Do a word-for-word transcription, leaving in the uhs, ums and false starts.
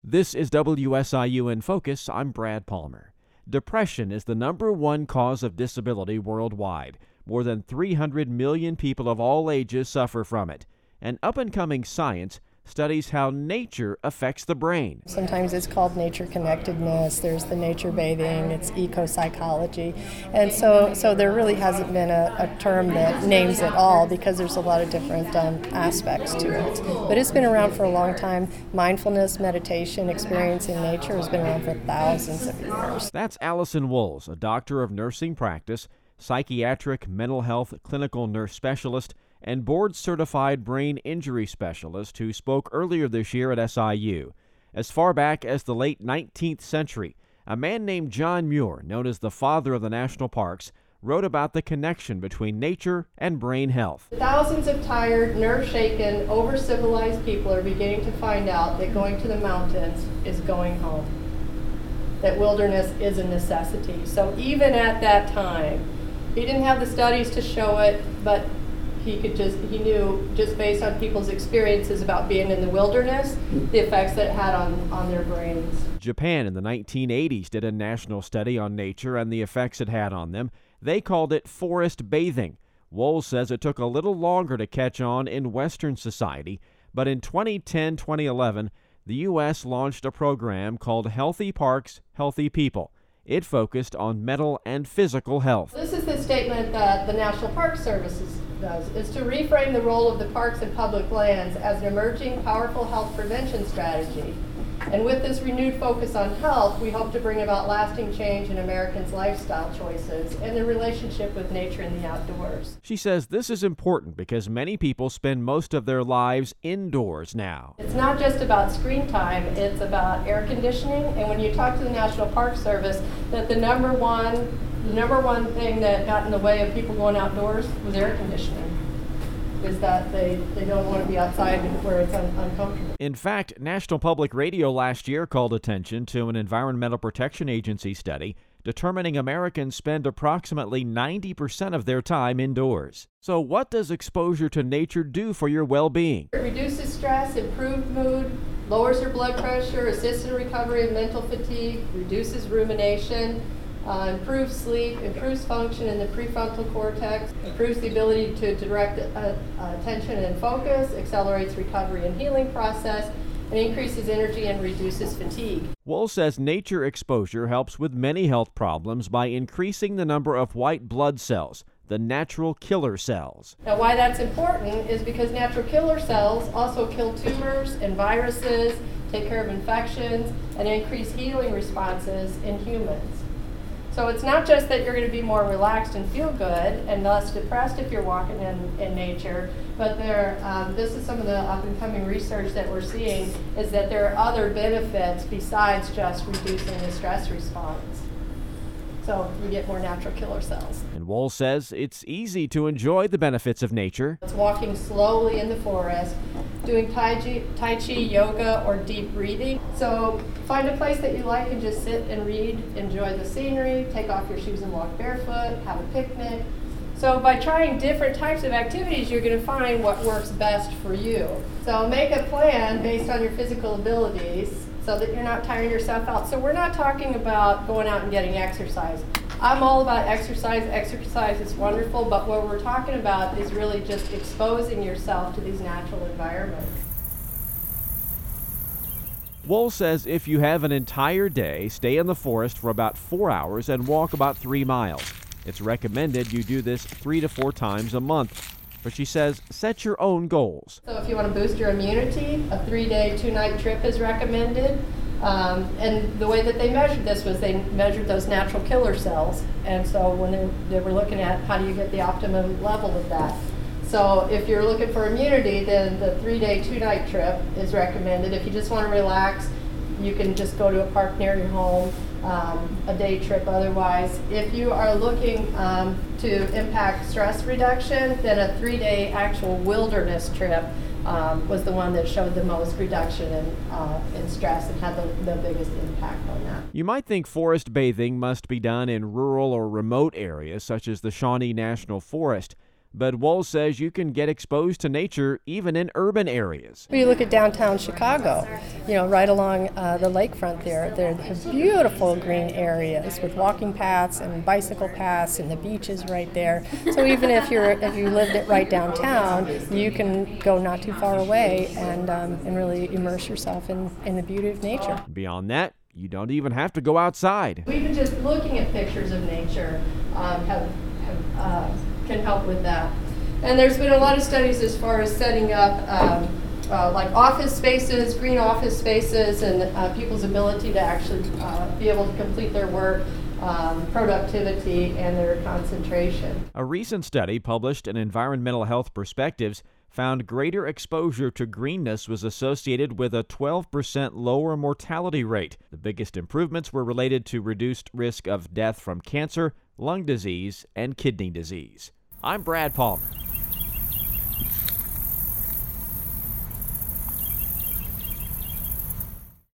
This is W S I U In Focus. I'm Brad Palmer. Depression is the number one cause of disability worldwide. More than three hundred million people of all ages suffer from it. And up-and-coming science studies how nature affects the brain. Sometimes it's called nature connectedness, there's the nature bathing, it's eco-psychology. And so so there really hasn't been a, a term that names it all because there's a lot of different um, aspects to it. But it's been around for a long time. Mindfulness, meditation, experiencing nature has been around for thousands of years. That's Allison Woles, a doctor of nursing practice, psychiatric mental health clinical nurse specialist, and board-certified brain injury specialist who spoke earlier this year at S I U. As far back as the late nineteenth century, a man named John Muir, known as the father of the national parks, wrote about the connection between nature and brain health. Thousands of tired, nerve-shaken, over-civilized people are beginning to find out that going to the mountains is going home, that wilderness is a necessity. So even at that time, he didn't have the studies to show it, but he could just, he knew just based on people's experiences about being in the wilderness, the effects that it had on, on their brains. Japan in the nineteen eighties did a national study on nature and the effects it had on them. They called it forest bathing. Woles says it took a little longer to catch on in Western society, but in twenty ten to twenty eleven, the U S launched a program called Healthy Parks, Healthy People. It focused on mental and physical health. This is the statement that the National Park Service does, is to reframe the role of the parks and public lands as an emerging, powerful health prevention strategy. And with this renewed focus on health, we hope to bring about lasting change in Americans' lifestyle choices and their relationship with nature and the outdoors. She says this is important because many people spend most of their lives indoors now. It's not just about screen time, it's about air conditioning. And when you talk to the National Park Service, that the number one, the number one thing that got in the way of people going outdoors was air conditioning. Is that they, they don't want to be outside where it's un- uncomfortable. In fact, National Public Radio last year called attention to an Environmental Protection Agency study determining Americans spend approximately ninety percent of their time indoors. So what does exposure to nature do for your well-being? It reduces stress, improves mood, lowers your blood pressure, assists in recovery of mental fatigue, reduces rumination, Uh, improves sleep, improves function in the prefrontal cortex, improves the ability to direct uh, uh, attention and focus, accelerates recovery and healing process, and increases energy and reduces fatigue. Woles says nature exposure helps with many health problems by increasing the number of white blood cells, the natural killer cells. Now, why that's important is because natural killer cells also kill tumors and viruses, take care of infections, and increase healing responses in humans. So it's not just that you're going to be more relaxed and feel good and less depressed if you're walking in, in nature, but there, um, this is some of the up-and-coming research that we're seeing, is that there are other benefits besides just reducing the stress response. So you get more natural killer cells. And Woles says it's easy to enjoy the benefits of nature. It's walking slowly in the forest, doing tai chi, tai chi, yoga, or deep breathing. So find a place that you like and just sit and read, enjoy the scenery, take off your shoes and walk barefoot, have a picnic. So by trying different types of activities, you're going to find what works best for you. So make a plan based on your physical abilities so that you're not tiring yourself out. So we're not talking about going out and getting exercise. I'm all about exercise. Exercise is wonderful, but what we're talking about is really just exposing yourself to these natural environments. Woles says if you have an entire day, stay in the forest for about four hours and walk about three miles. It's recommended you do this three to four times a month. But she says set your own goals. So if you want to boost your immunity, a three-day, two-night trip is recommended. Um, and the way that they measured this was they measured those natural killer cells. And so when they, they were looking at how do you get the optimum level of that. So if you're looking for immunity, then the three-day, two-night trip is recommended. If you just want to relax, you can just go to a park near your home, um, a day trip otherwise. If you are looking um, to impact stress reduction, then a three-day actual wilderness trip um, was the one that showed the most reduction in, uh, in stress and had the, the biggest impact on that. You might think forest bathing must be done in rural or remote areas such as the Shawnee National Forest, But Wohl says you can get exposed to nature even in urban areas. When you look at downtown Chicago, you know, right along uh, the lakefront there, there are beautiful green areas with walking paths and bicycle paths and the beaches right there. So even if you're if you lived it right downtown, you can go not too far away and um, and really immerse yourself in, in the beauty of nature. Beyond that, you don't even have to go outside. Even just looking at pictures of nature um, have, have, uh, can help with that. And there's been a lot of studies as far as setting up um, uh, like office spaces, green office spaces, and uh, people's ability to actually uh, be able to complete their work, um, productivity, and their concentration. A recent study published in Environmental Health Perspectives found greater exposure to greenness was associated with a twelve percent lower mortality rate. The biggest improvements were related to reduced risk of death from cancer, lung disease, and kidney disease. I'm Brad Palmer.